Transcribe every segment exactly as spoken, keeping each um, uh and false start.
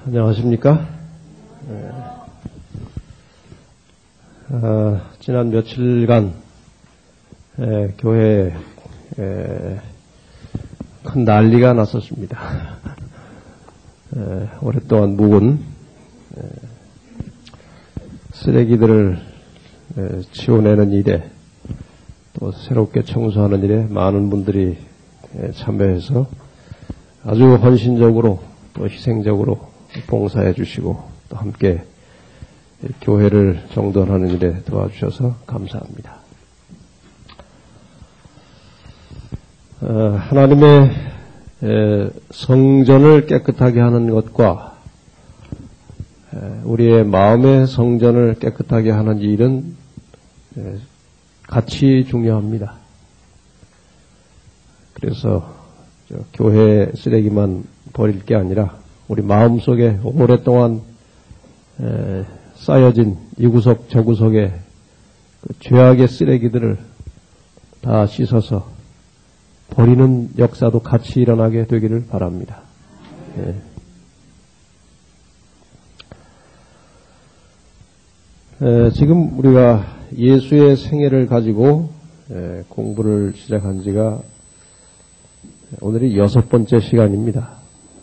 안녕하십니까? 네. 어, 지난 며칠간 에, 교회에 에, 큰 난리가 났었습니다. 에, 오랫동안 묵은 에, 쓰레기들을 에, 치워내는 일에 또 새롭게 청소하는 일에 많은 분들이 에, 참여해서 아주 헌신적으로 또 희생적으로 봉사해 주시고 또 함께 교회를 정돈하는 일에 도와주셔서 감사합니다. 어, 하나님의 에, 성전을 깨끗하게 하는 것과 에, 우리의 마음의 성전을 깨끗하게 하는 일은 에, 같이 중요합니다. 그래서 저, 교회 쓰레기만 버릴 게 아니라 우리 마음속에 오랫동안 에, 쌓여진 이구석 저구석의 그 죄악의 쓰레기들을 다 씻어서 버리는 역사도 같이 일어나게 되기를 바랍니다. 예. 에, 지금 우리가 예수의 생애를 가지고 에, 공부를 시작한 지가 오늘이 여섯 번째 시간입니다.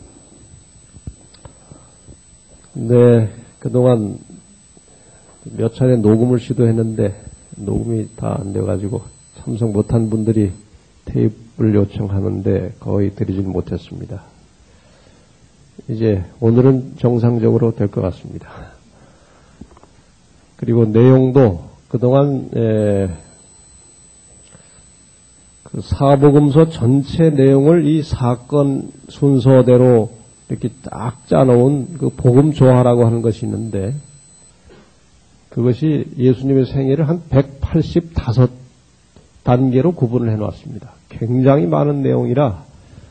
근데 그동안 몇 차례 녹음을 시도했는데 녹음이 다 안 돼가지고 참석 못한 분들이 테이프를 요청하는데 거의 드리질 못했습니다. 이제 오늘은 정상적으로 될 것 같습니다. 그리고 내용도 그동안 에, 그 사복음서 전체 내용을 이 사건 순서대로 이렇게 딱 짜놓은 그 복음조화라고 하는 것이 있는데 그것이 예수님의 생애를 한 백팔십오 단계로 구분을 해놨습니다. 굉장히 많은 내용이라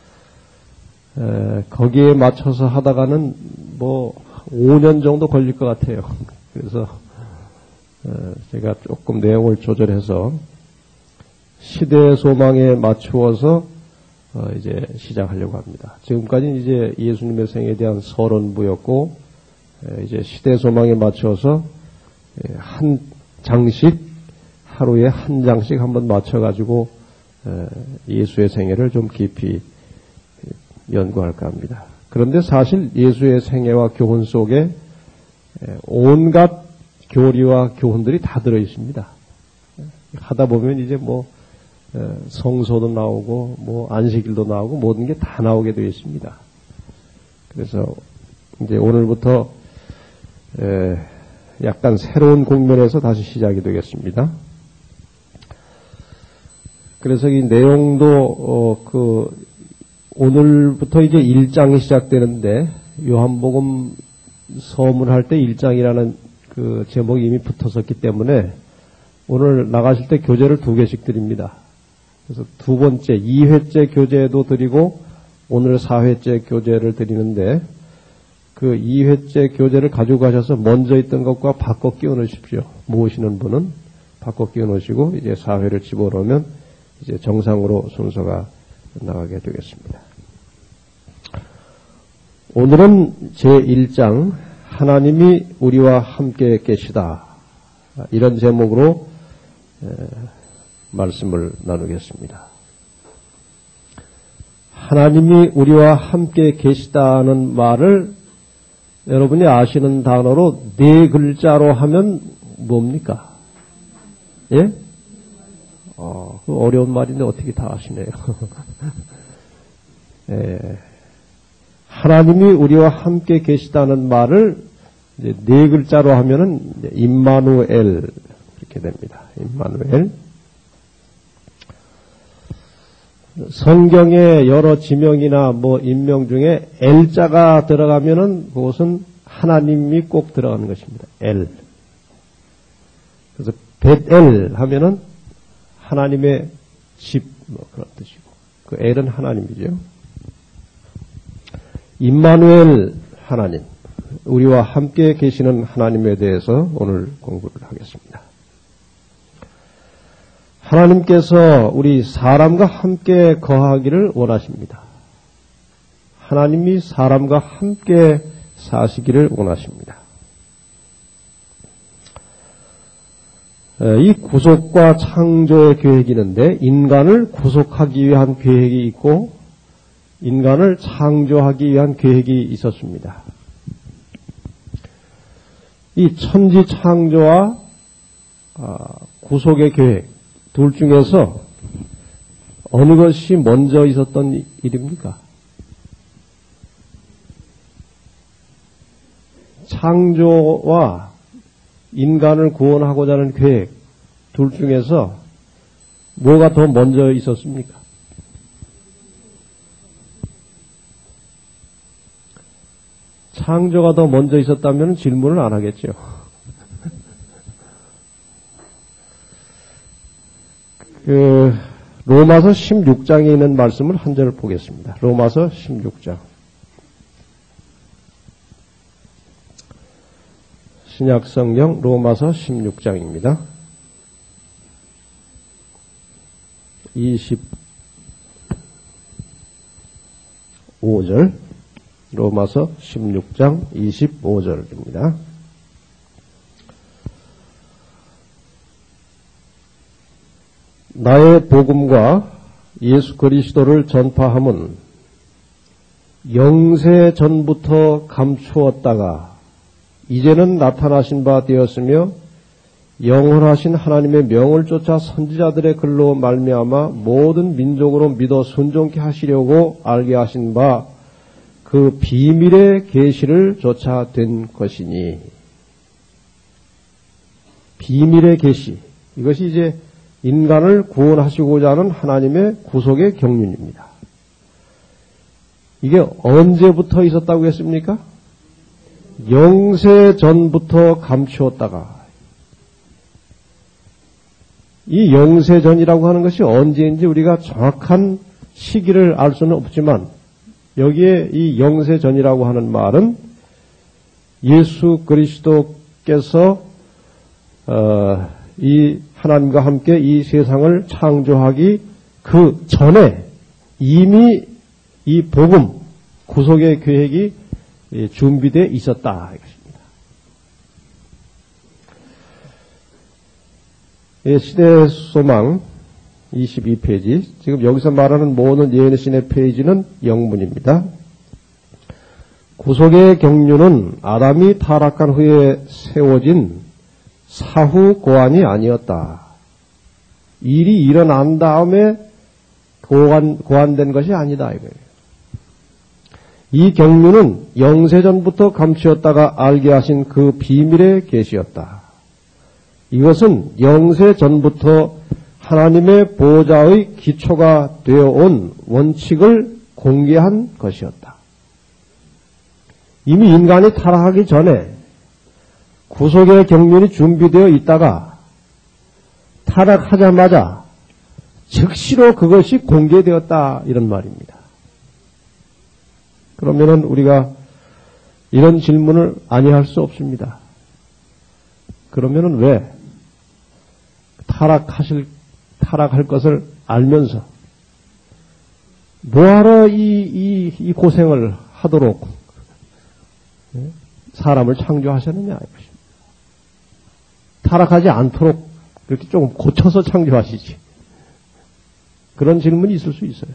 에, 거기에 맞춰서 하다가는 뭐 오 년 정도 걸릴 것 같아요. 그래서 에, 제가 조금 내용을 조절해서 시대의 소망에 맞추어서 어, 이제 시작하려고 합니다. 지금까지는 이제 예수님의 생에 대한 서론부였고, 에, 이제 시대 소망에 맞춰서 에, 한 장씩, 하루에 한 장씩 한번 맞춰가지고, 에, 예수의 생애를 좀 깊이 연구할까 합니다. 그런데 사실 예수의 생애와 교훈 속에 에, 온갖 교리와 교훈들이 다 들어 있습니다. 하다 보면 이제 뭐, 성소도 나오고 뭐 안식일도 나오고 모든 게 다 나오게 되어 있습니다. 그래서 이제 오늘부터 에 약간 새로운 국면에서 다시 시작이 되겠습니다. 그래서 이 내용도 어 그 오늘부터 이제 일 장이 시작되는데 요한복음 서문할 때 일 장이라는 그 제목이 이미 붙었었기 때문에 오늘 나가실 때 교재를 두 개씩 드립니다. 그래서 두 번째, 이 회째 교재도 드리고 오늘 사 회째 교재를 드리는데 그 이 회째 교재를 가지고 가셔서 먼저 있던 것과 바꿔 끼워 넣으십시오. 모으시는 분은 바꿔 끼워 넣으시고 이제 사 회를 집어넣으면 이제 정상으로 순서가 나가게 되겠습니다. 오늘은 제일 장 하나님이 우리와 함께 계시다. 이런 제목으로 에, 말씀을 나누겠습니다. 하나님이 우리와 함께 계시다는 말을 여러분이 아시는 단어로 네 글자로 하면 뭡니까? 예? 어, 그 어려운 말인데 어떻게 다 아시네요. 예. 하나님이 우리와 함께 계시다는 말을 이제 네 글자로 하면은 임마누엘 이렇게 됩니다. 임마누엘. 성경의 여러 지명이나 뭐 인명 중에 엘자가 들어가면은 그것은 하나님이 꼭 들어가는 것입니다. 엘. 그래서 벳엘 하면은 하나님의 집 뭐 그런 뜻이고 그 엘은 하나님이죠. 임마누엘 하나님, 우리와 함께 계시는 하나님에 대해서 오늘 공부를 하겠습니다. 하나님께서 우리 사람과 함께 거하기를 원하십니다. 하나님이 사람과 함께 사시기를 원하십니다. 이 구속과 창조의 계획이 있는데 인간을 구속하기 위한 계획이 있고 인간을 창조하기 위한 계획이 있었습니다. 이 천지 창조와 구속의 계획 둘 중에서 어느 것이 먼저 있었던 일입니까? 창조와 인간을 구원하고자 하는 계획 둘 중에서 뭐가 더 먼저 있었습니까? 창조가 더 먼저 있었다면 질문을 안 하겠죠. 그 로마서 십육 장에 있는 말씀을 한 절 보겠습니다. 로마서 십육 장. 신약성경 로마서 십육 장입니다. 이십오 절 로마서 십육 장 이십오 절입니다. 나의 복음과 예수 그리스도를 전파함은 영세 전부터 감추었다가 이제는 나타나신 바 되었으며 영원하신 하나님의 명을 쫓아 선지자들의 글로 말미암아 모든 민족으로 믿어 순종케 하시려고 알게 하신 바 그 비밀의 계시를 조차 된 것이니. 비밀의 계시, 이것이 이제 인간을 구원하시고자 하는 하나님의 구속의 경륜입니다. 이게 언제부터 있었다고 했습니까? 영세 전부터 감추었다가. 이 영세 전이라고 하는 것이 언제인지 우리가 정확한 시기를 알 수는 없지만 여기에 이 영세 전이라고 하는 말은 예수 그리스도께서 어, 이 하나님과 함께 이 세상을 창조하기 그 전에 이미 이 복음 구속의 계획이 준비되어 있었다 이것입니다. 시대의 소망 이십이 페이지. 지금 여기서 말하는 모든 예언의 신의 페이지는 영문입니다. 구속의 경륜은 아담이 타락한 후에 세워진 사후 고안이 아니었다. 일이 일어난 다음에 고안, 고안된 것이 아니다 이거예요. 이 경륜은 영세전부터 감추었다가 알게 하신 그 비밀의 계시였다. 이것은 영세전부터 하나님의 보좌의 기초가 되어온 원칙을 공개한 것이었다. 이미 인간이 타락하기 전에 구속의 경륜이 준비되어 있다가 타락하자마자 즉시로 그것이 공개되었다 이런 말입니다. 그러면은 우리가 이런 질문을 아니할 수 없습니다. 그러면은 왜 타락하실 타락할 것을 알면서 뭐하러 이, 이, 이 고생을 하도록 사람을 창조하셨느냐 이것입니다. 타락하지 않도록 그렇게 조금 고쳐서 창조하시지. 그런 질문이 있을 수 있어요.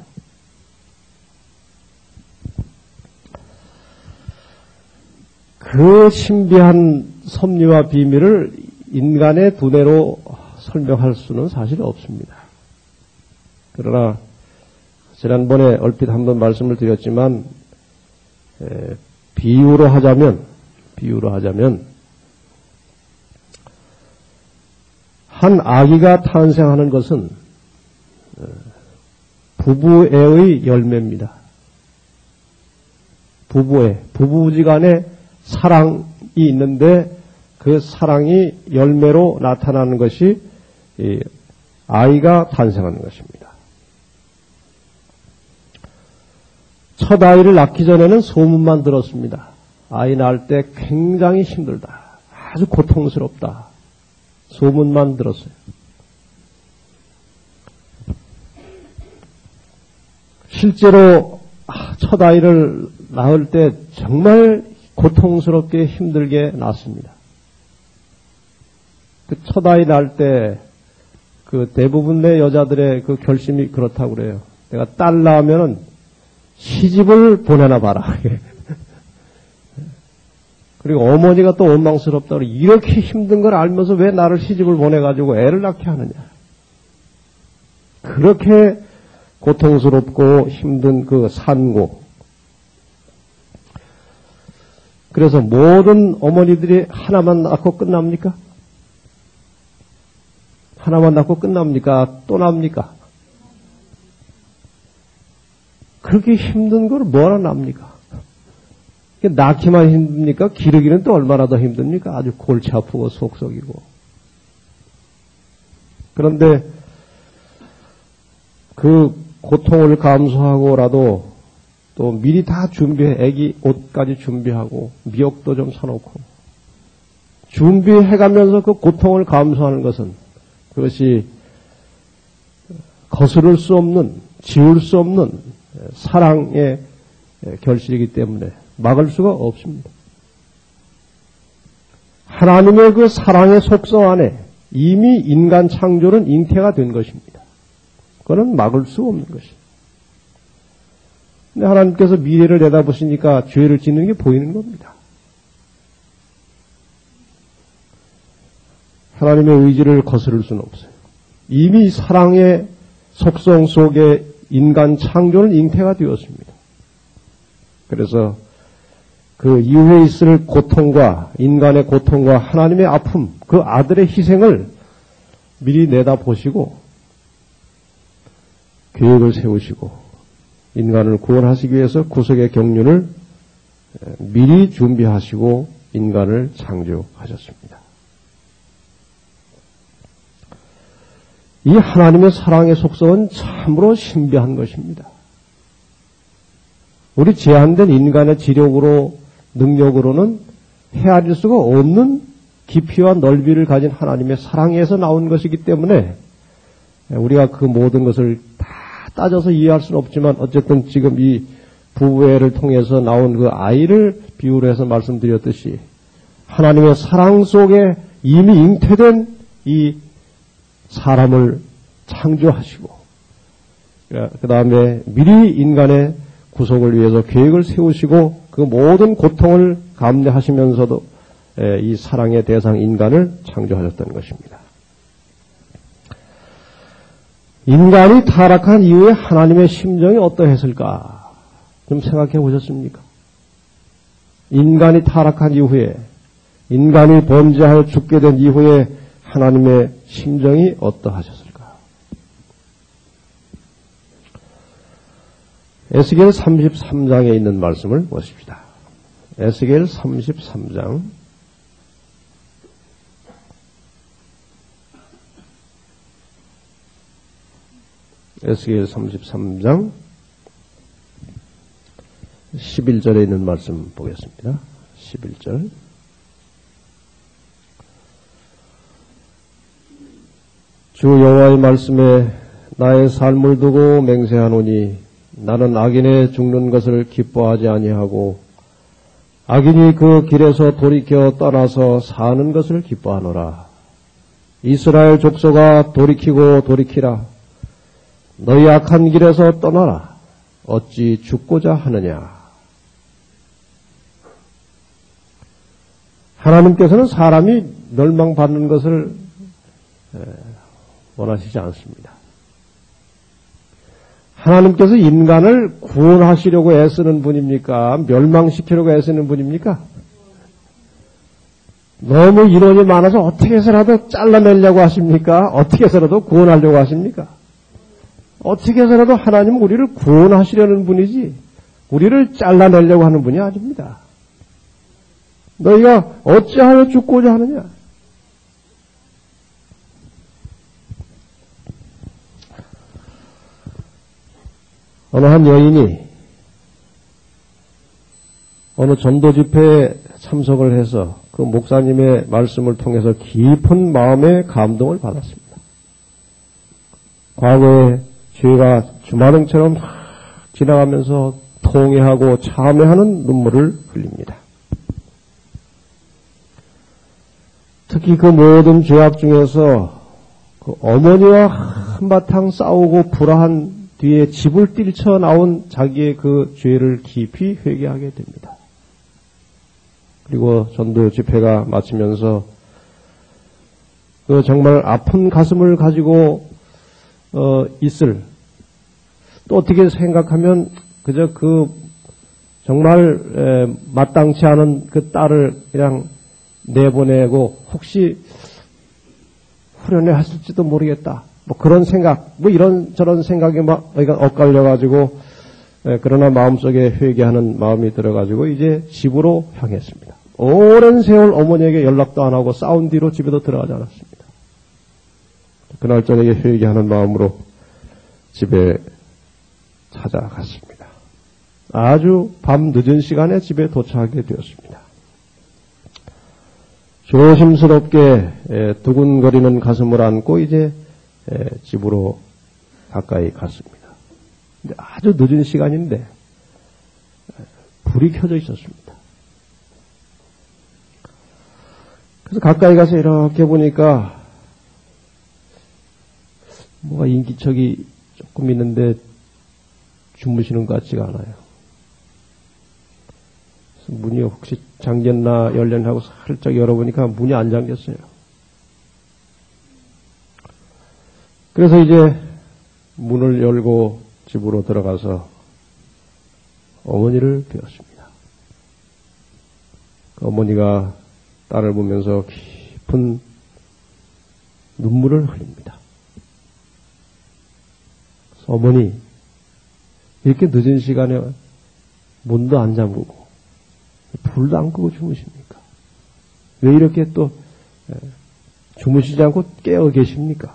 그 신비한 섭리와 비밀을 인간의 두뇌로 설명할 수는 사실 없습니다. 그러나 지난번에 얼핏 한번 말씀을 드렸지만 에, 비유로 하자면 비유로 하자면 한 아기가 탄생하는 것은 부부애의 열매입니다. 부부애, 부부지간에 사랑이 있는데 그 사랑이 열매로 나타나는 것이 이 아이가 탄생하는 것입니다. 첫 아이를 낳기 전에는 소문만 들었습니다. 아이 낳을 때 굉장히 힘들다. 아주 고통스럽다. 소문만 들었어요. 실제로 첫 아이를 낳을 때 정말 고통스럽게 힘들게 낳습니다. 그 첫 아이 낳을 때 그 대부분의 여자들의 그 결심이 그렇다고 그래요. 내가 딸 낳으면은 시집을 보내나 봐라. 그리고 어머니가 또 원망스럽다고 이렇게 힘든 걸 알면서 왜 나를 시집을 보내가지고 애를 낳게 하느냐. 그렇게 고통스럽고 힘든 그 산고. 그래서 모든 어머니들이 하나만 낳고 끝납니까? 하나만 낳고 끝납니까? 또 납니까? 그렇게 힘든 걸 뭐하러 납니까? 낳기만 힘듭니까? 기르기는 또 얼마나 더 힘듭니까? 아주 골치 아프고 속 썩이고. 그런데 그 고통을 감수하고라도 또 미리 다 준비해, 애기 옷까지 준비하고 미역도 좀 사놓고 준비해가면서 그 고통을 감수하는 것은 그것이 거스를 수 없는, 지울 수 없는 사랑의 결실이기 때문에 막을 수가 없습니다. 하나님의 그 사랑의 속성 안에 이미 인간 창조는 잉태가 된 것입니다. 그거는 막을 수 없는 것이에요. 근데 하나님께서 미래를 내다보시니까 죄를 짓는 게 보이는 겁니다. 하나님의 의지를 거스를 수는 없어요. 이미 사랑의 속성 속에 인간 창조는 잉태가 되었습니다. 그래서 그 이후에 있을 고통과 인간의 고통과 하나님의 아픔, 그 아들의 희생을 미리 내다보시고 계획을 세우시고 인간을 구원하시기 위해서 구속의 경륜을 미리 준비하시고 인간을 창조하셨습니다. 이 하나님의 사랑의 속성은 참으로 신비한 것입니다. 우리 제한된 인간의 지력으로 능력으로는 헤아릴 수가 없는 깊이와 넓이를 가진 하나님의 사랑에서 나온 것이기 때문에 우리가 그 모든 것을 다 따져서 이해할 수는 없지만 어쨌든 지금 이 부부애를 통해서 나온 그 아이를 비유로 해서 말씀드렸듯이 하나님의 사랑 속에 이미 잉태된 이 사람을 창조하시고 그 다음에 미리 인간의 구속을 위해서 계획을 세우시고 그 모든 고통을 감내하시면서도 이 사랑의 대상 인간을 창조하셨다는 것입니다. 인간이 타락한 이후에 하나님의 심정이 어떠했을까? 좀 생각해 보셨습니까? 인간이 타락한 이후에 인간이 범죄하여 죽게 된 이후에 하나님의 심정이 어떠하셨을까? 에스겔 삼십삼 장에 있는 말씀을 보십시다. 에스겔 삼십삼 장 에스겔 삼십삼 장 십일 절에 있는 말씀 보겠습니다. 십일 절 주 여호와의 말씀에 나의 삶을 두고 맹세하노니 나는 악인의 죽는 것을 기뻐하지 아니하고 악인이 그 길에서 돌이켜 떠나서 사는 것을 기뻐하노라. 이스라엘 족속아 돌이키고 돌이키라. 너희 악한 길에서 떠나라. 어찌 죽고자 하느냐. 하나님께서는 사람이 멸망받는 것을 원하시지 않습니다. 하나님께서 인간을 구원하시려고 애쓰는 분입니까? 멸망시키려고 애쓰는 분입니까? 너무 인원이 많아서 어떻게 해서라도 잘라내려고 하십니까? 어떻게 해서라도 구원하려고 하십니까? 어떻게 해서라도 하나님은 우리를 구원하시려는 분이지 우리를 잘라내려고 하는 분이 아닙니다. 너희가 어찌하여 죽고자 하느냐? 어느 한 여인이 어느 전도 집회에 참석을 해서 그 목사님의 말씀을 통해서 깊은 마음의 감동을 받았습니다. 과거에 죄가 주마등처럼 지나가면서 통회하고 참회하는 눈물을 흘립니다. 특히 그 모든 죄악 중에서 그 어머니와 한바탕 싸우고 불화한 뒤에 집을 뛰쳐나온 자기의 그 죄를 깊이 회개하게 됩니다. 그리고 전도 집회가 마치면서 그 정말 아픈 가슴을 가지고 어 있을, 또 어떻게 생각하면 그저 그 정말 에, 마땅치 않은 그 딸을 그냥 내보내고 혹시 후련해 했을지도 모르겠다. 뭐 그런 생각, 뭐 이런 저런 생각이 막 엇갈려가지고, 에, 그러나 마음속에 회개하는 마음이 들어가지고 이제 집으로 향했습니다. 오랜 세월 어머니에게 연락도 안 하고 싸운 뒤로 집에도 들어가지 않았습니다. 그날 저녁에 회개하는 마음으로 집에 찾아갔습니다. 아주 밤 늦은 시간에 집에 도착하게 되었습니다. 조심스럽게 두근거리는 가슴을 안고 이제 집으로 가까이 갔습니다. 근데 아주 늦은 시간인데 불이 켜져 있었습니다. 그래서 가까이 가서 이렇게 보니까 뭐가 인기척이 조금 있는데 주무시는 것 같지가 않아요. 그래서 문이 혹시 잠겼나 열렸나 하고 살짝 열어보니까 문이 안 잠겼어요. 그래서 이제 문을 열고 집으로 들어가서 어머니를 뵈었습니다. 그 어머니가 딸을 보면서 깊은 눈물을 흘립니다. 어머니, 이렇게 늦은 시간에 문도 안 잠그고 불도 안 끄고 주무십니까? 왜 이렇게 또 주무시지 않고 깨어 계십니까?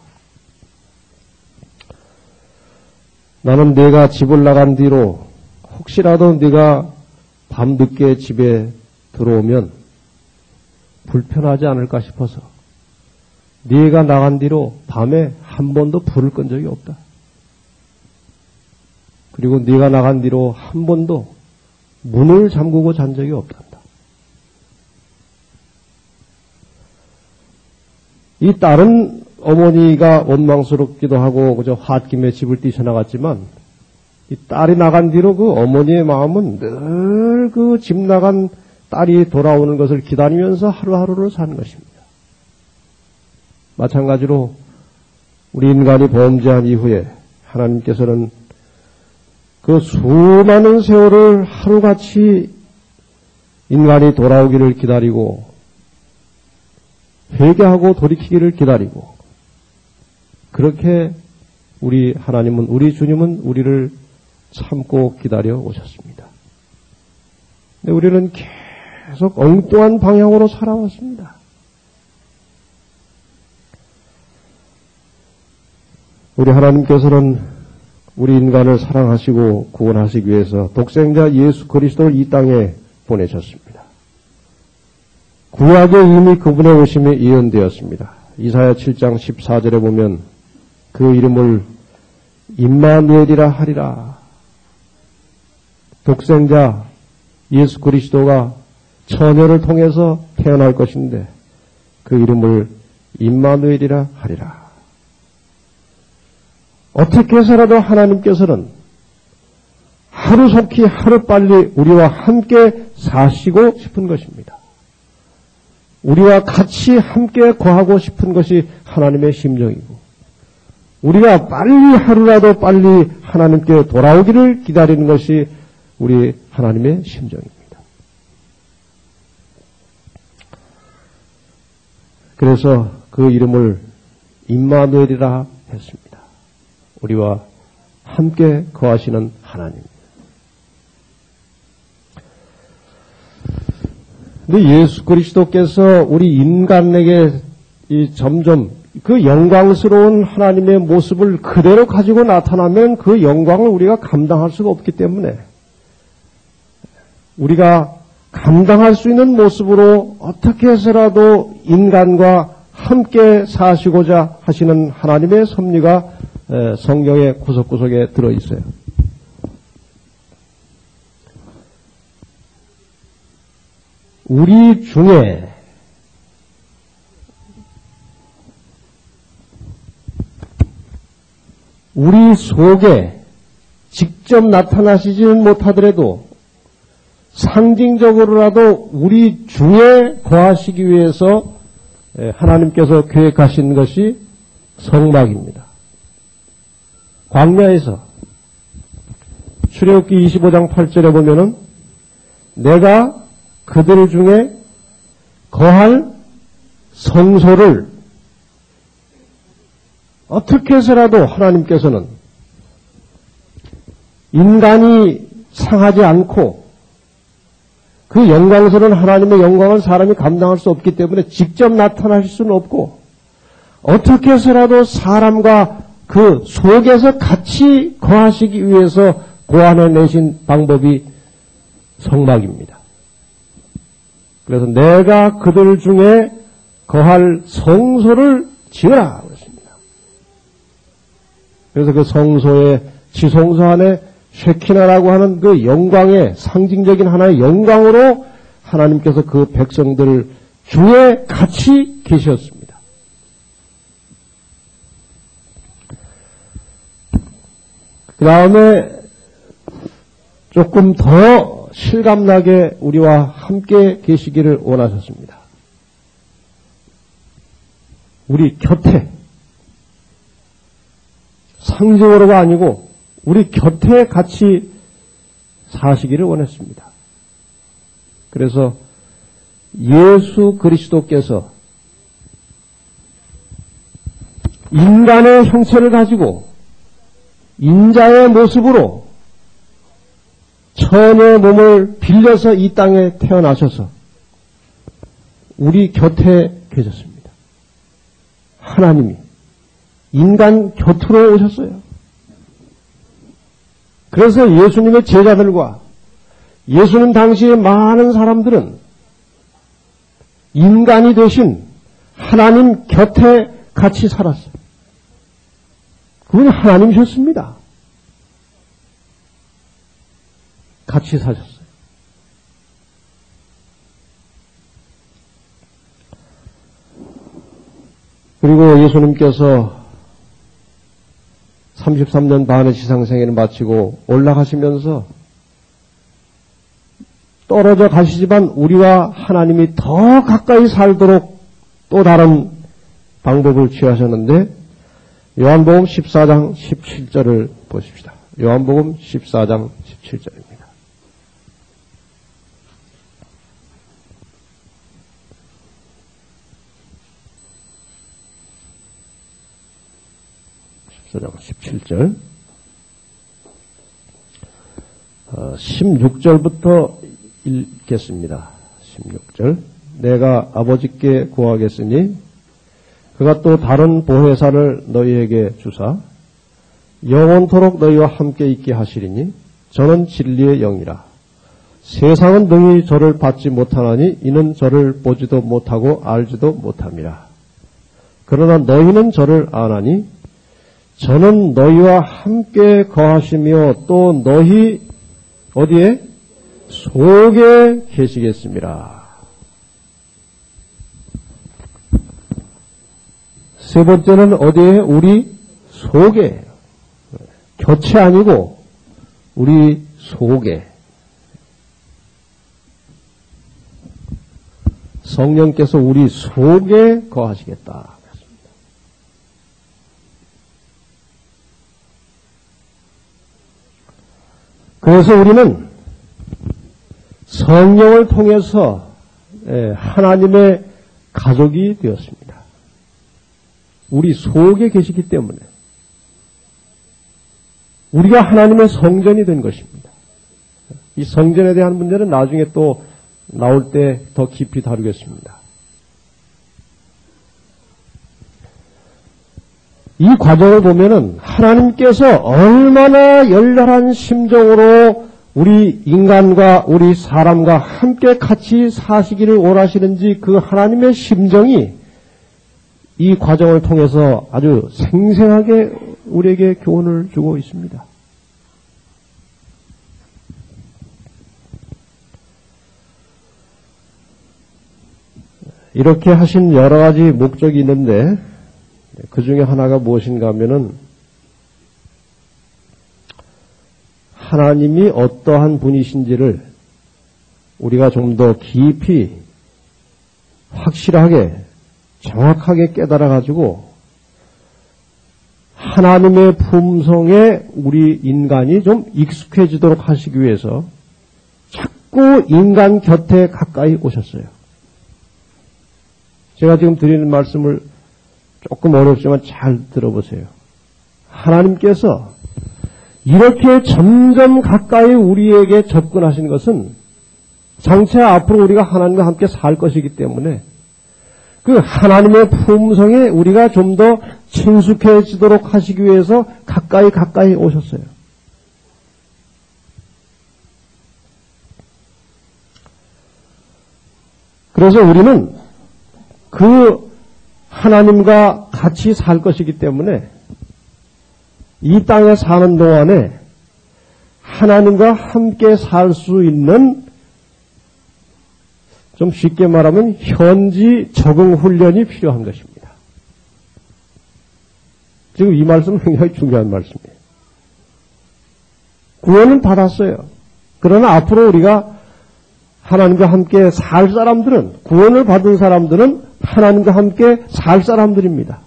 나는 내가 집을 나간 뒤로 혹시라도 네가 밤늦게 집에 들어오면 불편하지 않을까 싶어서 네가 나간 뒤로 밤에 한 번도 불을 끈 적이 없다. 그리고 네가 나간 뒤로 한 번도 문을 잠그고 잔 적이 없단다. 이 딸은 어머니가 원망스럽기도 하고 그저 홧김에 집을 뛰쳐나갔지만 이 딸이 나간 뒤로 그 어머니의 마음은 늘 그 집 나간 딸이 돌아오는 것을 기다리면서 하루하루를 사는 것입니다. 마찬가지로 우리 인간이 범죄한 이후에 하나님께서는 그 수많은 세월을 하루같이 인간이 돌아오기를 기다리고 회개하고 돌이키기를 기다리고, 그렇게 우리 하나님은, 우리 주님은 우리를 참고 기다려 오셨습니다. 근데 우리는 계속 엉뚱한 방향으로 살아왔습니다. 우리 하나님께서는 우리 인간을 사랑하시고 구원하시기 위해서 독생자 예수 그리스도를 이 땅에 보내셨습니다. 구약에 이미 그분의 오심이 예언되었습니다. 이사야 칠 장 십사 절에 보면 그 이름을 임마누엘이라 하리라. 독생자 예수 그리스도가 처녀를 통해서 태어날 것인데 그 이름을 임마누엘이라 하리라. 어떻게 해서라도 하나님께서는 하루속히 하루빨리 우리와 함께 사시고 싶은 것입니다. 우리와 같이 함께 거하고 싶은 것이 하나님의 심정이고, 우리가 빨리 하루라도 빨리 하나님께 돌아오기를 기다리는 것이 우리 하나님의 심정입니다. 그래서 그 이름을 임마누엘이라 했습니다. 우리와 함께 거하시는 하나님. 근데 예수 그리스도께서 우리 인간에게 이 점점 그 영광스러운 하나님의 모습을 그대로 가지고 나타나면 그 영광을 우리가 감당할 수가 없기 때문에 우리가 감당할 수 있는 모습으로 어떻게 해서라도 인간과 함께 사시고자 하시는 하나님의 섭리가 성경의 구석구석에 들어있어요. 우리 중에 우리 속에 직접 나타나시지는 못하더라도 상징적으로라도 우리 중에 거하시기 위해서 하나님께서 계획하신 것이 성막입니다. 광야에서 출애굽기 이십오 장 팔 절에 보면은 내가 그들 중에 거할 성소를 어떻게 해서라도 하나님께서는 인간이 상하지 않고 그 영광스러운 하나님의 영광을 사람이 감당할 수 없기 때문에 직접 나타나실 수는 없고 어떻게 해서라도 사람과 그 속에서 같이 거하시기 위해서 고안해내신 방법이 성막입니다. 그래서 내가 그들 중에 거할 성소를 지으라 그랬습니다. 그래서 그 성소의 지성소 안에 쉐키나라고 하는 그 영광의 상징적인 하나의 영광으로 하나님께서 그 백성들 중에 같이 계셨습니다. 그 다음에 조금 더 실감나게 우리와 함께 계시기를 원하셨습니다. 우리 곁에, 상징으로가 아니고 우리 곁에 같이 사시기를 원했습니다. 그래서 예수 그리스도께서 인간의 형체를 가지고 인자의 모습으로 천의 몸을 빌려서 이 땅에 태어나셔서 우리 곁에 계셨습니다. 하나님이 인간 곁으로 오셨어요. 그래서 예수님의 제자들과 예수님 당시의 많은 사람들은 인간이 되신 하나님 곁에 같이 살았어요. 그분이 하나님이셨습니다. 같이 사셨어요. 그리고 예수님께서 삼십삼 년 반의 지상생애를 마치고 올라가시면서 떨어져 가시지만 우리와 하나님이 더 가까이 살도록 또 다른 방법을 취하셨는데 요한복음 십사 장 십칠 절을 보십시다. 요한복음 십사 장 십칠 절입니다. 십사 장 십칠 절 어, 십육 절부터 읽겠습니다. 십육 절 내가 아버지께 구하겠으니 그가 또 다른 보혜사를 너희에게 주사 영원토록 너희와 함께 있게 하시리니 저는 진리의 영이라. 세상은 능히 저를 받지 못하나니 이는 저를 보지도 못하고 알지도 못함이라. 그러나 너희는 저를 아나니 저는 너희와 함께 거하시며 또 너희 어디에? 속에 계시겠습니다. 세 번째는 어디에? 우리 속에. 곁이 아니고 우리 속에. 성령께서 우리 속에 거하시겠다. 그래서 우리는 성령을 통해서 하나님의 가족이 되었습니다. 우리 속에 계시기 때문에 우리가 하나님의 성전이 된 것입니다. 이 성전에 대한 문제는 나중에 또 나올 때 더 깊이 다루겠습니다. 이 과정을 보면은 하나님께서 얼마나 열렬한 심정으로 우리 인간과 우리 사람과 함께 같이 사시기를 원하시는지 그 하나님의 심정이 이 과정을 통해서 아주 생생하게 우리에게 교훈을 주고 있습니다. 이렇게 하신 여러 가지 목적이 있는데 그 중에 하나가 무엇인가 하면은 하나님이 어떠한 분이신지를 우리가 좀 더 깊이 확실하게 정확하게 깨달아가지고 하나님의 품성에 우리 인간이 좀 익숙해지도록 하시기 위해서 자꾸 인간 곁에 가까이 오셨어요. 제가 지금 드리는 말씀을 조금 어렵지만 잘 들어보세요. 하나님께서 이렇게 점점 가까이 우리에게 접근하신 것은 장차 앞으로 우리가 하나님과 함께 살 것이기 때문에 그 하나님의 품성에 우리가 좀 더 친숙해지도록 하시기 위해서 가까이 가까이 오셨어요. 그래서 우리는 그 하나님과 같이 살 것이기 때문에 이 땅에 사는 동안에 하나님과 함께 살 수 있는, 좀 쉽게 말하면 현지 적응 훈련이 필요한 것입니다. 지금 이 말씀은 굉장히 중요한 말씀이에요. 구원은 받았어요. 그러나 앞으로 우리가 하나님과 함께 살 사람들은, 구원을 받은 사람들은 하나님과 함께 살 사람들입니다.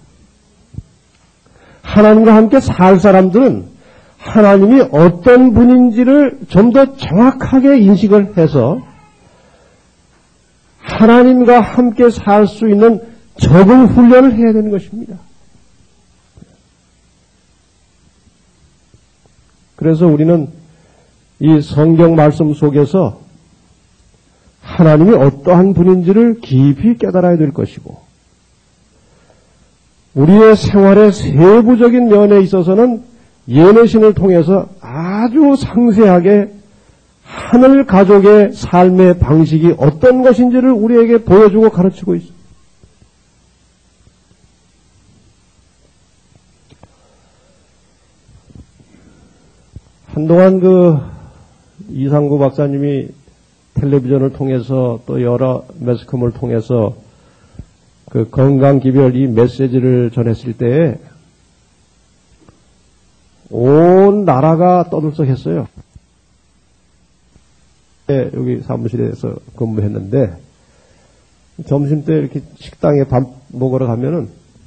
하나님과 함께 살 사람들은 하나님이 어떤 분인지를 좀 더 정확하게 인식을 해서 하나님과 함께 살 수 있는 적응 훈련을 해야 되는 것입니다. 그래서 우리는 이 성경 말씀 속에서 하나님이 어떠한 분인지를 깊이 깨달아야 될 것이고, 우리의 생활의 세부적인 면에 있어서는 예내신을 통해서 아주 상세하게 하늘 가족의 삶의 방식이 어떤 것인지를 우리에게 보여주고 가르치고 있습니다. 한동안 그 이상구 박사님이 텔레비전을 통해서 또 여러 매스컴을 통해서 그 건강기별 이 메시지를 전했을 때에 온 나라가 떠들썩했어요. 여기 사무실에서 근무했는데 점심 때 이렇게 식당에 밥 먹으러 가면은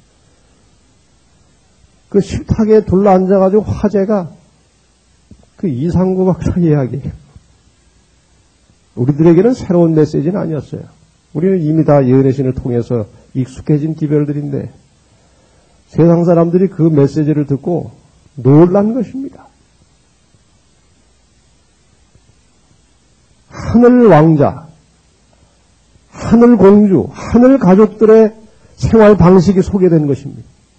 그 식탁에 둘러 앉아가지고 화제가 그 이상구 박사 이야기예요. 우리들에게는 새로운 메시지는 아니었어요. 우리는 이미 다 예언의신을 통해서 익숙해진 기별들인데 세상 사람들이 그 메시지를 듣고 놀란 것입니다. 하늘 왕자, 하늘 공주, 하늘 가족들의 생활 방식이 소개된 것입니다.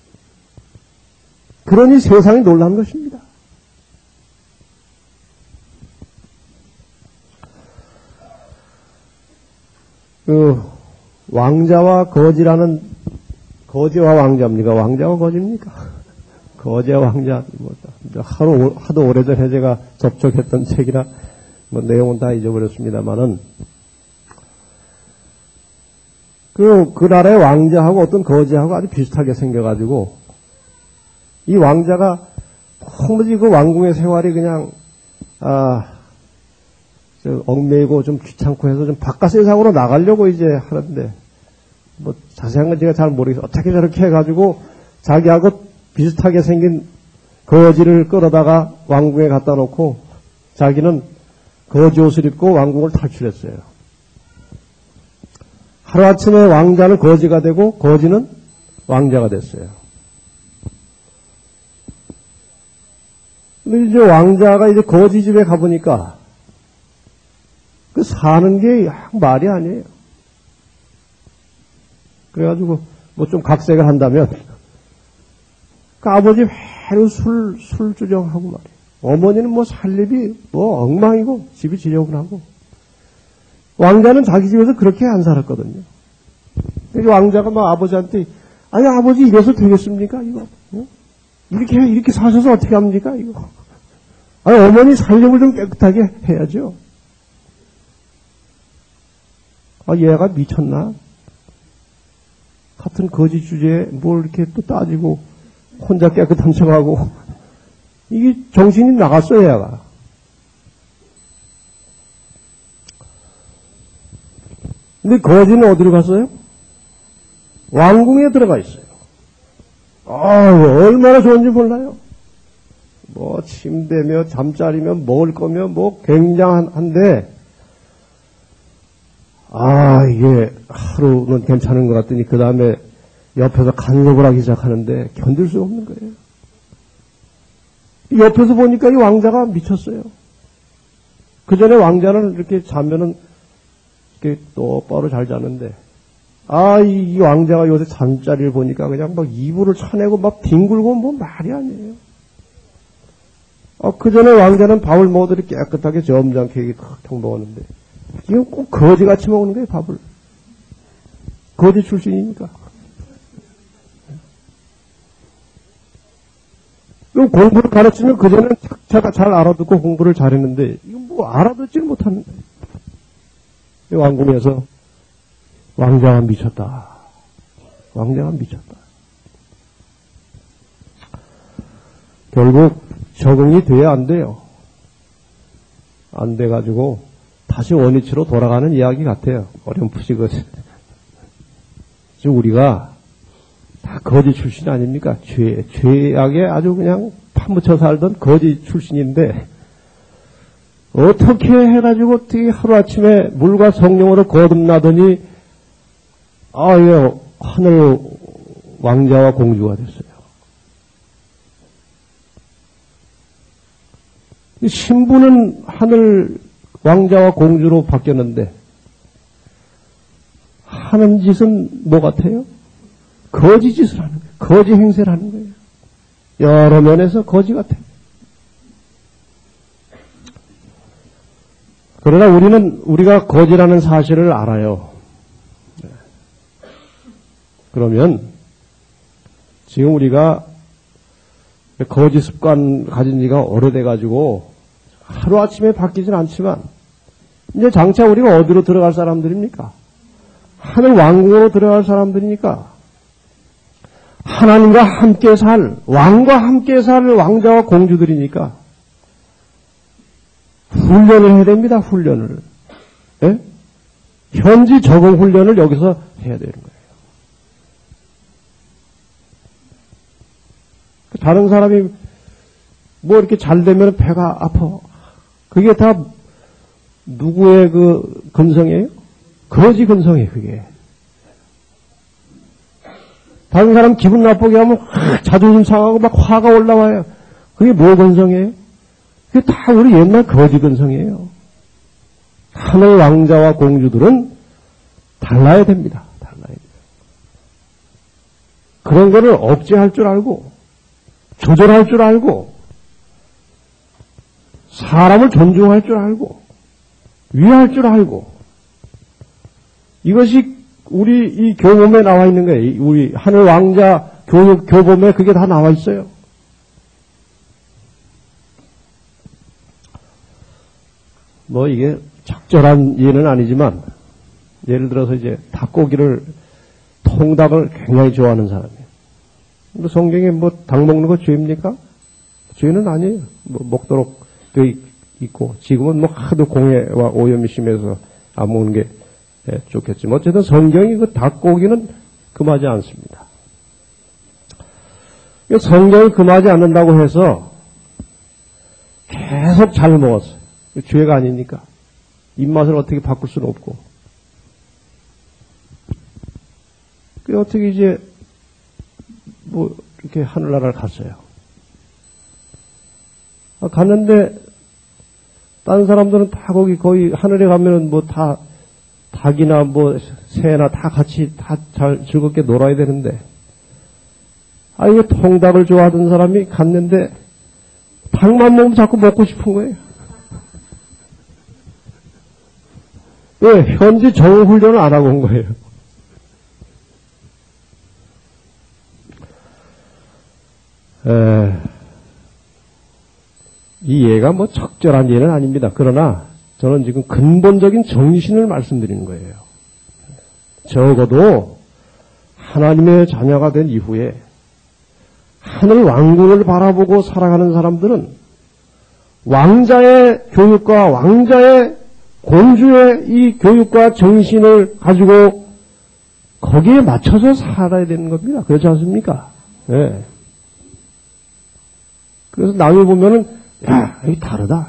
그러니 세상이 놀란 것입니다. 그 왕자와 거지라는, 거지와 왕자입니까? 왕자와 거지입니까? 거지와 왕자, 뭐 하도 하도 오래전에 제가 접촉했던 책이라 뭐 내용은 다 잊어버렸습니다만은 그 그 나라의 왕자하고 어떤 거지하고 아주 비슷하게 생겨가지고 이 왕자가 도무지 그 왕궁의 생활이 그냥 아 저 얽매이고 좀 귀찮고 해서 좀 바깥 세상으로 나가려고 이제 하는데 뭐 자세한 건 제가 잘 모르겠어요. 어떻게 저렇게 해가지고 자기하고 비슷하게 생긴 거지를 끌어다가 왕궁에 갖다 놓고 자기는 거지 옷을 입고 왕궁을 탈출했어요. 하루아침에 왕자는 거지가 되고 거지는 왕자가 됐어요. 근데 이제 왕자가 이제 거지 집에 가보니까 그 사는 게 말이 아니에요. 그래가지고 뭐 좀 각색을 한다면 그 아버지 회로 술, 술 주정하고 말이에요. 어머니는 뭐 살림이 뭐 엉망이고 집이 지저분하고 왕자는 자기 집에서 그렇게 안 살았거든요. 그래서 왕자가 막 아버지한테 아니 아버지 이래서 되겠습니까 이거 어? 이렇게 이렇게 사셔서 어떻게 합니까 이거 아니 어머니 살림을 좀 깨끗하게 해야죠. 아 얘가 미쳤나? 같은 거지 주제에 뭘 이렇게 또 따지고 혼자 깨끗한 척하고 이게 정신이 나갔어요 얘가. 근데 거지는 어디로 갔어요? 왕궁에 들어가 있어요. 아, 얼마나 좋은지 몰라요. 뭐 침대며 잠자리며 먹을 거며 뭐 굉장한데, 아, 이게 하루는 괜찮은 것 같더니 그 다음에 옆에서 간섭을 하기 시작하는데 견딜 수 없는 거예요. 옆에서 보니까 이 왕자가 미쳤어요. 그 전에 왕자는 이렇게 자면은 이렇게 똑바로 잘 자는데, 아, 이, 이 왕자가 요새 잠자리를 보니까 그냥 막 이불을 쳐내고 막 뒹굴고 뭐 말이 아니에요. 아, 그 전에 왕자는 밥을 먹어도 이렇게 깨끗하게 점잖게 이렇게 탁 먹었는데, 지금 꼭 거지같이 먹는 거예요, 밥을. 거지 출신이니까. 그럼 공부를 가르치면 그전에는 자가 잘 알아듣고 공부를 잘했는데, 이건 뭐 알아듣지를 못하는 거예요. 왕궁에서 왕자가 미쳤다. 왕자가 미쳤다. 결국 적응이 돼야 안 돼요. 안 돼가지고 다시 원위치로 돌아가는 이야기 같아요. 어렴풋이 그 지금 우리가 다 거지 출신 아닙니까? 죄, 죄악에 아주 그냥 파묻혀 살던 거지 출신인데, 어떻게 해가지고 어떻게 하루아침에 물과 성령으로 거듭나더니, 아, 예, 하늘 왕자와 공주가 됐어요. 신부는 하늘 왕자와 공주로 바뀌었는데, 하는 짓은 뭐 같아요? 거지 짓을 하는 거예요. 거지 행세를 하는 거예요. 여러 면에서 거지 같아요. 그러나 우리는 우리가 거지라는 사실을 알아요. 그러면 지금 우리가 거지 습관 가진 지가 오래돼가지고 하루아침에 바뀌진 않지만, 이제 장차 우리가 어디로 들어갈 사람들입니까? 하늘 왕궁으로 들어갈 사람들이니까, 하나님과 함께 살, 왕과 함께 살 왕자와 공주들이니까 훈련을 해야 됩니다. 훈련을. 예? 현지 적응 훈련을 여기서 해야 되는 거예요. 다른 사람이 뭐 이렇게 잘 되면 배가 아파. 그게 다 누구의 그 근성이에요? 거지 근성이에요, 그게. 다른 사람 기분 나쁘게 하면 자존심 상하고 막 화가 올라와요. 그게 뭐 근성이에요? 그게 다 우리 옛날 거지 근성이에요. 하늘 왕자와 공주들은 달라야 됩니다. 달라야 돼요. 그런 거를 억제할 줄 알고, 조절할 줄 알고, 사람을 존중할 줄 알고, 위할 줄 알고, 이것이 우리 이 교범에 나와 있는 거예요. 우리 하늘 왕자 교육 교범에 그게 다 나와 있어요. 뭐 이게 적절한 예는 아니지만, 예를 들어서 이제 닭고기를, 통닭을 굉장히 좋아하는 사람이에요. 뭐 성경에 뭐 닭 먹는 거 죄입니까? 죄는 아니에요. 뭐 먹도록 돼 있고, 지금은 뭐 하도 공해와 오염이 심해서 안 먹는 게 예, 좋겠지만, 어쨌든 성경이 그 닭고기는 금하지 않습니다. 성경이 금하지 않는다고 해서 계속 잘 먹었어요. 죄가 아니니까. 입맛을 어떻게 바꿀 수는 없고. 그 어떻게 이제 뭐 이렇게 하늘나라를 갔어요. 아, 갔는데 다른 사람들은 다 거기 거의 하늘에 가면은 뭐 다 닭이나 뭐 새나 다 같이 다 잘 즐겁게 놀아야 되는데, 아, 이게 통닭을 좋아하던 사람이 갔는데 닭만 먹으면 자꾸 먹고 싶은 거예요. 왜? 현지 적응 훈련을 안 하고 온 거예요. 에, 이 예가 뭐 적절한 예는 아닙니다. 그러나 저는 지금 근본적인 정신을 말씀드리는 거예요. 적어도 하나님의 자녀가 된 이후에 하늘 왕궁을 바라보고 살아가는 사람들은 왕자의 교육과 왕자의 공주의 이 교육과 정신을 가지고 거기에 맞춰서 살아야 되는 겁니다. 그렇지 않습니까? 네. 그래서 남이 보면은, 야, 이게 다르다.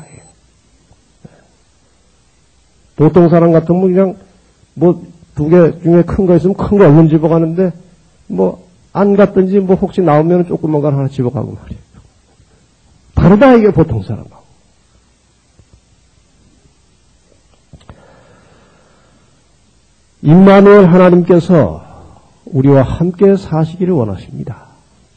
보통 사람 같으면 그냥, 뭐, 두 개 중에 큰 거 있으면 큰 거 얼른 집어가는데, 뭐, 안 갔든지, 뭐, 혹시 나오면 조그만 거 하나 집어가고 말이에요. 다르다, 이게 보통 사람하고. 임마누엘 하나님께서 우리와 함께 사시기를 원하십니다.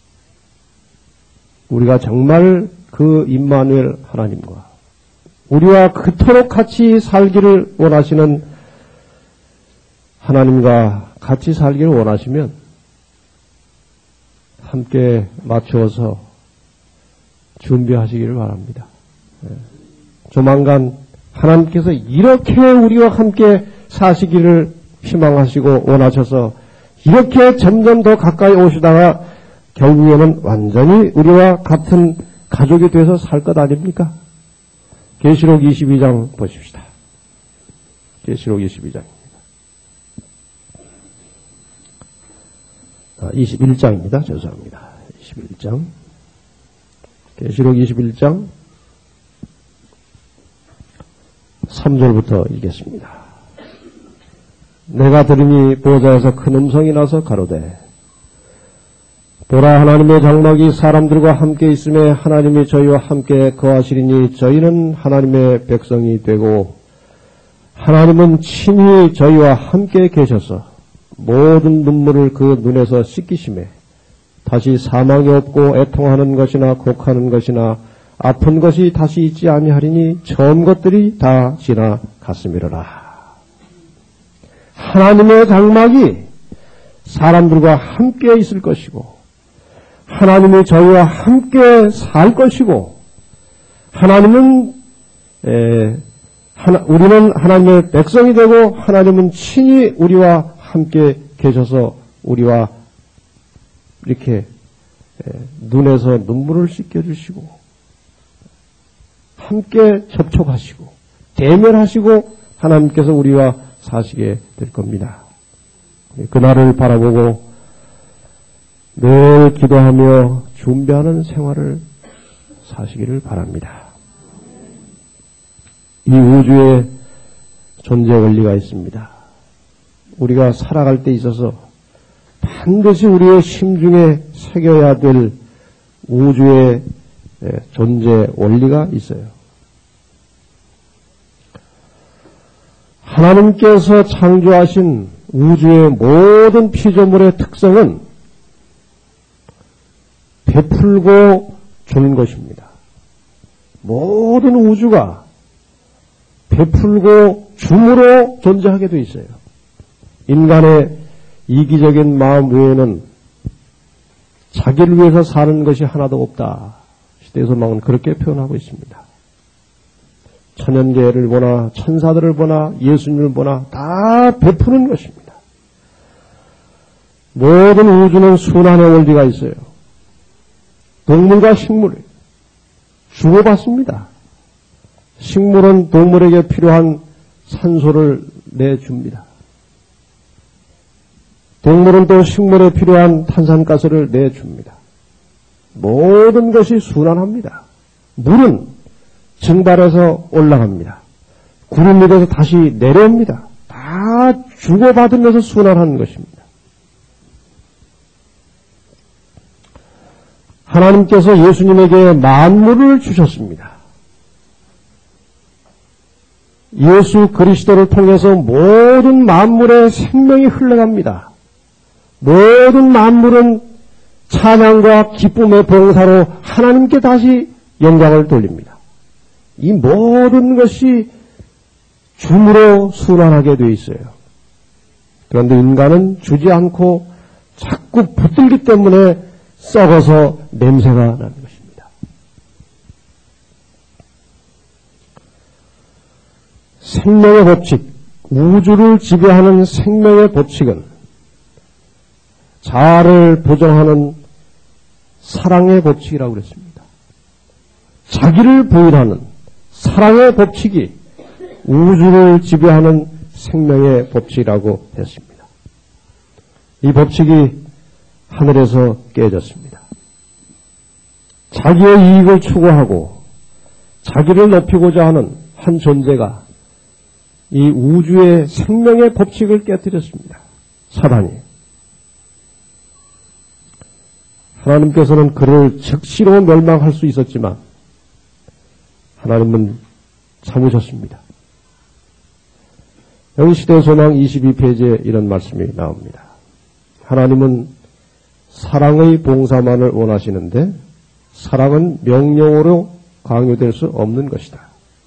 우리가 정말 그 임마누엘 하나님과 우리와 그토록 같이 살기를 원하시는 하나님과 같이 살기를 원하시면 함께 맞추어서 준비하시기를 바랍니다. 조만간 하나님께서 이렇게 우리와 함께 사시기를 희망하시고 원하셔서 이렇게 점점 더 가까이 오시다가 결국에는 완전히 우리와 같은 가족이 돼서 살 것 아닙니까? 계시록 이십이 장 보십시다. 계시록 이십이 장입니다. 아, 이십일 장입니다. 죄송합니다. 이십일 장. 계시록 이십일 장 삼 절부터 읽겠습니다. 내가 들으니 보좌에서 큰 음성이 나서 가로되 보라 하나님의 장막이 사람들과 함께 있음에 하나님이 저희와 함께 거하시리니 저희는 하나님의 백성이 되고 하나님은 친히 저희와 함께 계셔서 모든 눈물을 그 눈에서 씻기심에 다시 사망이 없고 애통하는 것이나 곡하는 것이나 아픈 것이 다시 있지 아니하리니 처음 것들이 다 지나갔음이로라. 하나님의 장막이 사람들과 함께 있을 것이고 하나님이 저희와 함께 살 것이고 하나님은 에, 하나, 우리는 하나님의 백성이 되고 하나님은 친히 우리와 함께 계셔서 우리와 이렇게 에, 눈에서 눈물을 씻겨주시고 함께 접촉하시고 대면하시고 하나님께서 우리와 사시게 될 겁니다. 그날을 바라보고 늘 기도하며 준비하는 생활을 사시기를 바랍니다. 이 우주에 존재 원리가 있습니다. 우리가 살아갈 때 있어서 반드시 우리의 심중에 새겨야 될 우주의 존재 원리가 있어요. 하나님께서 창조하신 우주의 모든 피조물의 특성은 베풀고 주는 것입니다. 모든 우주가 베풀고 줌으로 존재하게 되어 있어요. 인간의 이기적인 마음 외에는 자기를 위해서 사는 것이 하나도 없다. 시대소망은 그렇게 표현하고 있습니다. 천연계를 보나 천사들을 보나 예수님을 보나 다 베푸는 것입니다. 모든 우주는 순환의 원리가 있어요. 동물과 식물이 주고받습니다. 식물은 동물에게 필요한 산소를 내줍니다. 동물은 또 식물에 필요한 탄산가스를 내줍니다. 모든 것이 순환합니다. 물은 증발해서 올라갑니다. 구름 밑에서 다시 내려옵니다. 다 주고받으면서 순환하는 것입니다. 하나님께서 예수님에게 만물을 주셨습니다. 예수 그리스도를 통해서 모든 만물의 생명이 흘러갑니다. 모든 만물은 찬양과 기쁨의 봉사로 하나님께 다시 영광을 돌립니다. 이 모든 것이 줌으로 순환하게 되어 있어요. 그런데 인간은 주지 않고 자꾸 붙들기 때문에 썩어서 냄새가 나는 것입니다. 생명의 법칙, 우주를 지배하는 생명의 법칙은 자아를 보정하는 사랑의 법칙이라고 그랬습니다. 자기를 부인하는 사랑의 법칙이 우주를 지배하는 생명의 법칙이라고 했습니다. 이 법칙이 하늘에서 깨졌습니다. 자기의 이익을 추구하고 자기를 높이고자 하는 한 존재가 이 우주의 생명의 법칙을 깨뜨렸습니다. 사단이. 하나님께서는 그를 즉시로 멸망할 수 있었지만 하나님은 참으셨습니다. 여기 시대소망 이십이 페이지에 이런 말씀이 나옵니다. 하나님은 사랑의 봉사만을 원하시는데 사랑은 명령으로 강요될 수 없는 것이다.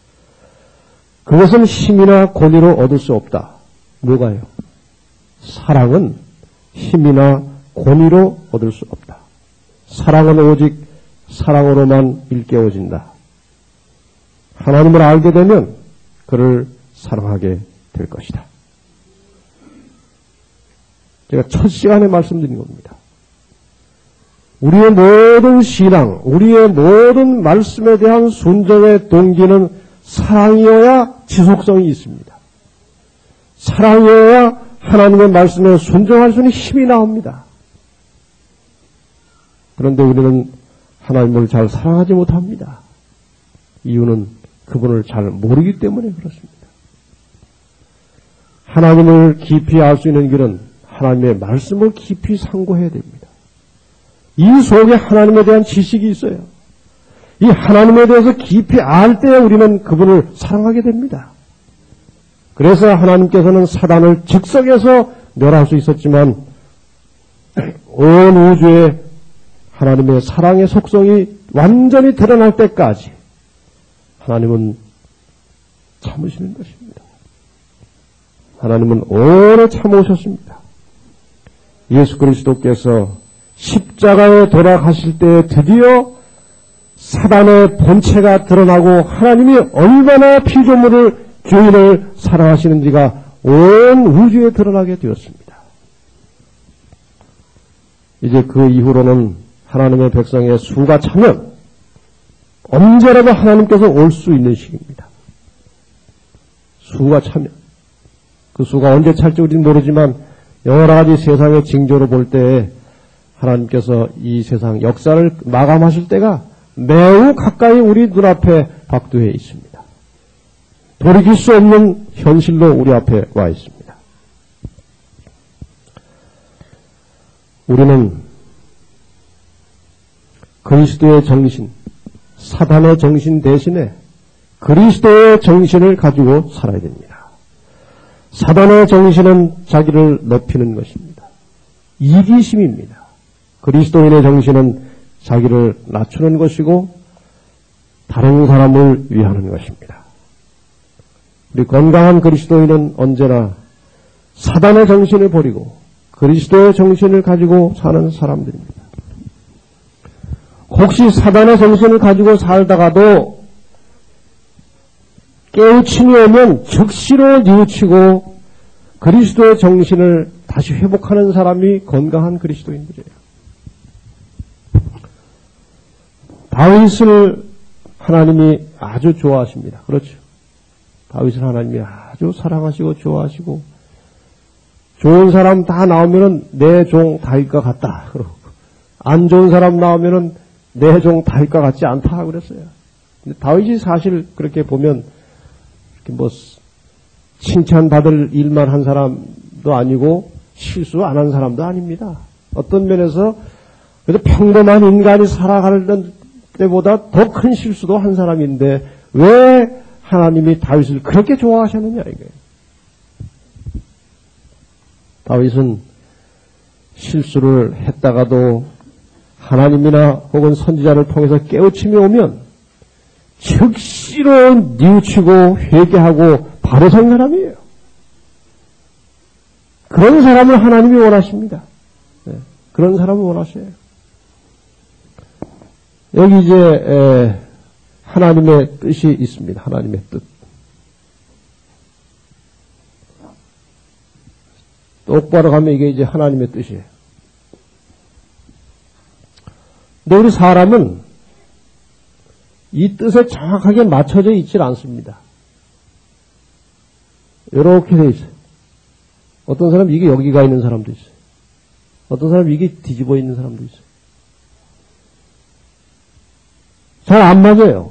그것은 힘이나 권위로 얻을 수 없다. 뭐가요? 사랑은 힘이나 권위로 얻을 수 없다. 사랑은 오직 사랑으로만 일깨워진다. 하나님을 알게 되면 그를 사랑하게 될 것이다. 제가 첫 시간에 말씀드린 겁니다. 우리의 모든 신앙, 우리의 모든 말씀에 대한 순종의 동기는 사랑이어야 지속성이 있습니다. 사랑이어야 하나님의 말씀에 순종할 수 있는 힘이 나옵니다. 그런데 우리는 하나님을 잘 사랑하지 못합니다. 이유는 그분을 잘 모르기 때문에 그렇습니다. 하나님을 깊이 알 수 있는 길은 하나님의 말씀을 깊이 상고해야 됩니다. 이 속에 하나님에 대한 지식이 있어요. 이 하나님에 대해서 깊이 알 때 우리는 그분을 사랑하게 됩니다. 그래서 하나님께서는 사단을 즉석에서 멸할 수 있었지만 온 우주에 하나님의 사랑의 속성이 완전히 드러날 때까지 하나님은 참으시는 것입니다. 하나님은 오래 참으셨습니다. 예수 그리스도께서 십자가에 돌아가실 때 드디어 사단의 본체가 드러나고 하나님이 얼마나 피조물을 죄인을 사랑하시는지가 온 우주에 드러나게 되었습니다. 이제 그 이후로는 하나님의 백성의 수가 차면 언제라도 하나님께서 올 수 있는 시기입니다. 수가 차면 그 수가 언제 찰지 우리는 모르지만 여러 가지 세상의 징조로 볼 때 하나님께서 이 세상 역사를 마감하실 때가 매우 가까이 우리 눈앞에 박두해 있습니다. 돌이킬 수 없는 현실로 우리 앞에 와 있습니다. 우리는 그리스도의 정신, 사단의 정신 대신에 그리스도의 정신을 가지고 살아야 됩니다. 사단의 정신은 자기를 높이는 것입니다. 이기심입니다. 그리스도인의 정신은 자기를 낮추는 것이고 다른 사람을 위하는 것입니다. 우리 건강한 그리스도인은 언제나 사단의 정신을 버리고 그리스도의 정신을 가지고 사는 사람들입니다. 혹시 사단의 정신을 가지고 살다가도 깨우침이 오면 즉시로 뉘우치고 그리스도의 정신을 다시 회복하는 사람이 건강한 그리스도인들이에요. 다윗을 하나님이 아주 좋아하십니다. 그렇죠. 다윗을 하나님이 아주 사랑하시고 좋아하시고 좋은 사람 다 나오면은 내 종 다윗과 같다. 그러고 안 좋은 사람 나오면은 내 종 다윗과 같지 않다 그랬어요. 근데 다윗이 사실 그렇게 보면 이렇게 뭐 칭찬받을 일만 한 사람도 아니고 실수 안 한 사람도 아닙니다. 어떤 면에서 그래도 평범한 인간이 살아가는 때보다 더 큰 실수도 한 사람인데 왜 하나님이 다윗을 그렇게 좋아하셨느냐 이거예요. 다윗은 실수를 했다가도 하나님이나 혹은 선지자를 통해서 깨우침이 오면 즉시로 뉘우치고 회개하고 바로 선 사람이에요. 그런 사람을 하나님이 원하십니다. 네, 그런 사람을 원하셔요. 여기 이제 에, 하나님의 뜻이 있습니다. 하나님의 뜻. 똑바로 가면 이게 이제 하나님의 뜻이에요. 근데 우리 사람은 이 뜻에 정확하게 맞춰져 있질 않습니다. 이렇게 돼 있어요. 어떤 사람 이게 여기가 있는 사람도 있어요. 어떤 사람 이게 뒤집어 있는 사람도 있어요. 잘 안 맞아요.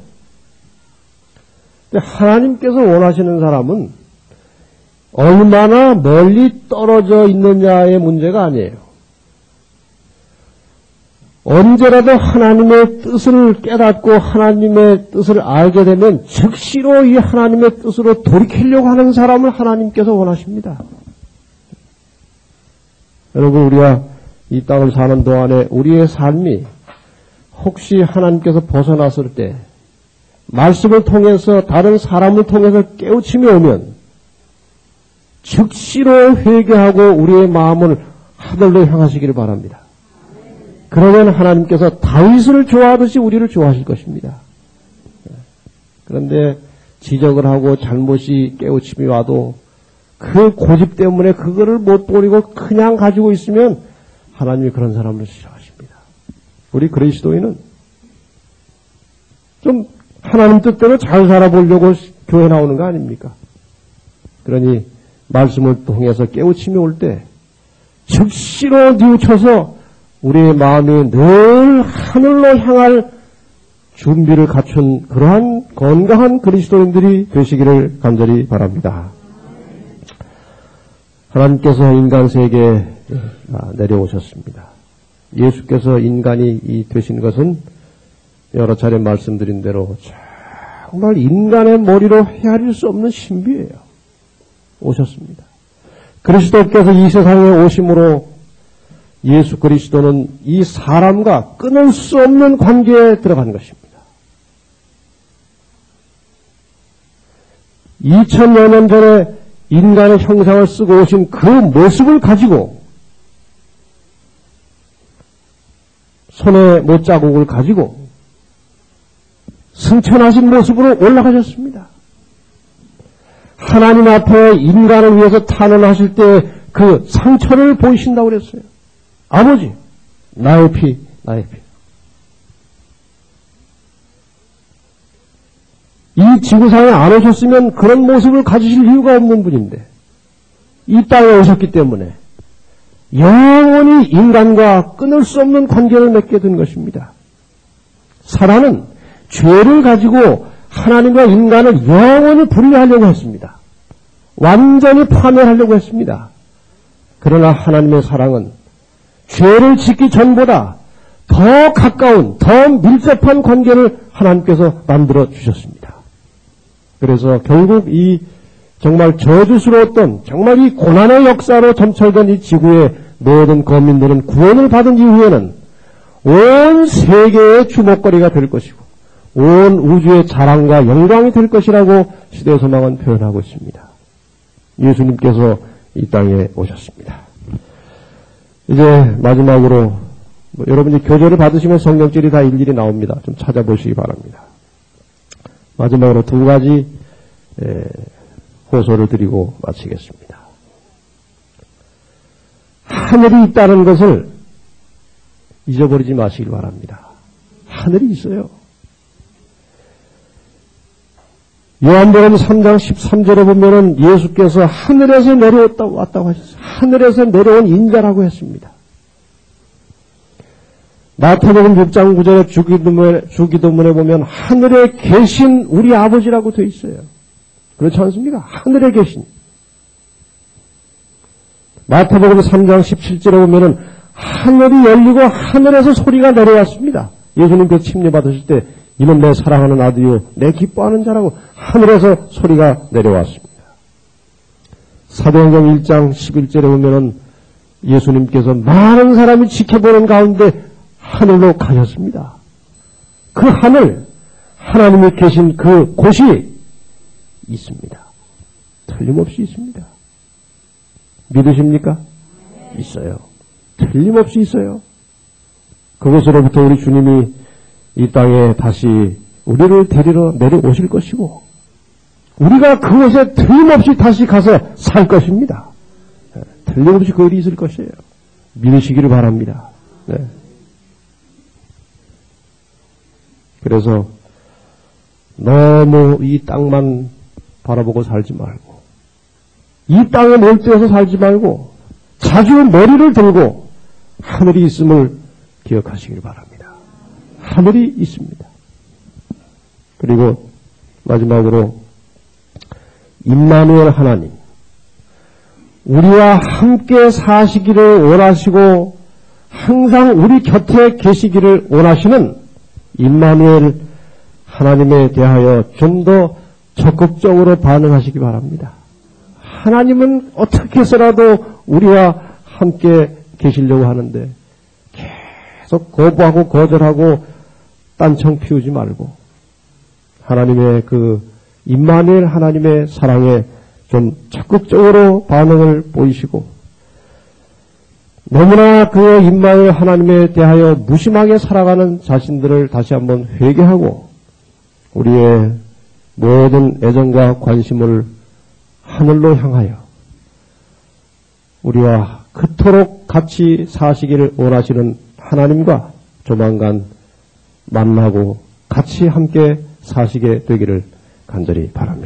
근데 하나님께서 원하시는 사람은 얼마나 멀리 떨어져 있느냐의 문제가 아니에요. 언제라도 하나님의 뜻을 깨닫고 하나님의 뜻을 알게 되면 즉시로 이 하나님의 뜻으로 돌이키려고 하는 사람을 하나님께서 원하십니다. 여러분, 우리가 이 땅을 사는 동안에 우리의 삶이 혹시 하나님께서 벗어났을 때 말씀을 통해서 다른 사람을 통해서 깨우침이 오면 즉시로 회개하고 우리의 마음을 하늘로 향하시기를 바랍니다. 그러면 하나님께서 다윗을 좋아하듯이 우리를 좋아하실 것입니다. 그런데 지적을 하고 잘못이 깨우침이 와도 그 고집 때문에 그거를 못 버리고 그냥 가지고 있으면 하나님이 그런 사람을 싫어하십니다. 우리 그리스도인은 좀 하나님 뜻대로 잘 살아보려고 교회 나오는 거 아닙니까? 그러니 말씀을 통해서 깨우침이 올 때 즉시로 뉘우쳐서 우리의 마음이 늘 하늘로 향할 준비를 갖춘 그러한 건강한 그리스도인들이 되시기를 간절히 바랍니다. 하나님께서 인간 세계에 내려오셨습니다. 예수께서 인간이 되신 것은 여러 차례 말씀드린 대로 정말 인간의 머리로 헤아릴 수 없는 신비예요. 오셨습니다. 그리스도께서 이 세상에 오심으로 예수 그리스도는 이 사람과 끊을 수 없는 관계에 들어간 것입니다. 이천여 년 전에 인간의 형상을 쓰고 오신 그 모습을 가지고 손에 못자국을 가지고 승천하신 모습으로 올라가셨습니다. 하나님 앞에 인간을 위해서 탄원하실 때 그 상처를 보이신다고 그랬어요. 아버지, 나의 피, 나의 피. 이 지구상에 안 오셨으면 그런 모습을 가지실 이유가 없는 분인데 이 땅에 오셨기 때문에 영원히 인간과 끊을 수 없는 관계를 맺게 된 것입니다. 사단은 죄를 가지고 하나님과 인간을 영원히 분리하려고 했습니다. 완전히 파멸하려고 했습니다. 그러나 하나님의 사랑은 죄를 짓기 전보다 더 가까운, 더 밀접한 관계를 하나님께서 만들어 주셨습니다. 그래서 결국 이 정말 저주스러웠던, 정말 이 고난의 역사로 점철된 이 지구의 모든 거민들은 구원을 받은 이후에는 온 세계의 주목거리가 될 것이고 온 우주의 자랑과 영광이 될 것이라고 시대소망은 표현하고 있습니다. 예수님께서 이 땅에 오셨습니다. 이제 마지막으로 뭐 여러분이 교제를 받으시면 성경절이 다 일일이 나옵니다. 좀 찾아보시기 바랍니다. 마지막으로 두 가지 에, 호소를 드리고 마치겠습니다. 하늘이 있다는 것을 잊어버리지 마시길 바랍니다. 하늘이 있어요. 요한복음 삼 장 십삼 절에 보면은 예수께서 하늘에서 내려왔다고 왔다고 하셨어요. 하늘에서 내려온 인자라고 했습니다. 마태복음 육 장 구 절에 주기도문에, 주기도문에 보면 하늘에 계신 우리 아버지라고 되어 있어요. 그렇지 않습니까? 하늘에 계신. 마태복음 삼 장 십칠 절에 보면은 하늘이 열리고 하늘에서 소리가 내려왔습니다. 예수님께서 침례 받으실 때 이는 내 사랑하는 아들이요 내 기뻐하는 자라고 하늘에서 소리가 내려왔습니다. 사도행전 일 장 십일 절에 보면은 예수님께서 많은 사람이 지켜보는 가운데 하늘로 가셨습니다. 그 하늘, 하나님이 계신 그 곳이 있습니다. 틀림없이 있습니다. 믿으십니까? 있어요. 틀림없이 있어요. 그것으로부터 우리 주님이 이 땅에 다시 우리를 데리러 내려오실 것이고 우리가 그곳에 틀림없이 다시 가서 살 것입니다. 틀림없이 그 일이 있을 것이에요. 믿으시기를 바랍니다. 네. 그래서 너무 이 땅만 바라보고 살지 말고 이 땅에 몰두해서 살지 말고 자주 머리를 들고 하늘이 있음을 기억하시길 바랍니다. 하늘이 있습니다. 그리고 마지막으로 임마누엘 하나님, 우리와 함께 사시기를 원하시고 항상 우리 곁에 계시기를 원하시는 임마누엘 하나님에 대하여 좀 더 적극적으로 반응하시기 바랍니다. 하나님은 어떻게 해서라도 우리와 함께 계시려고 하는데 계속 거부하고 거절하고 딴청 피우지 말고 하나님의 그 임마누엘 하나님의 사랑에 좀 적극적으로 반응을 보이시고 너무나 그 임마누엘 하나님에 대하여 무심하게 살아가는 자신들을 다시 한번 회개하고 우리의 모든 애정과 관심을 하늘로 향하여 우리와 그토록 같이 사시기를 원하시는 하나님과 조만간 만나고 같이 함께 사시게 되기를 간절히 바랍니다.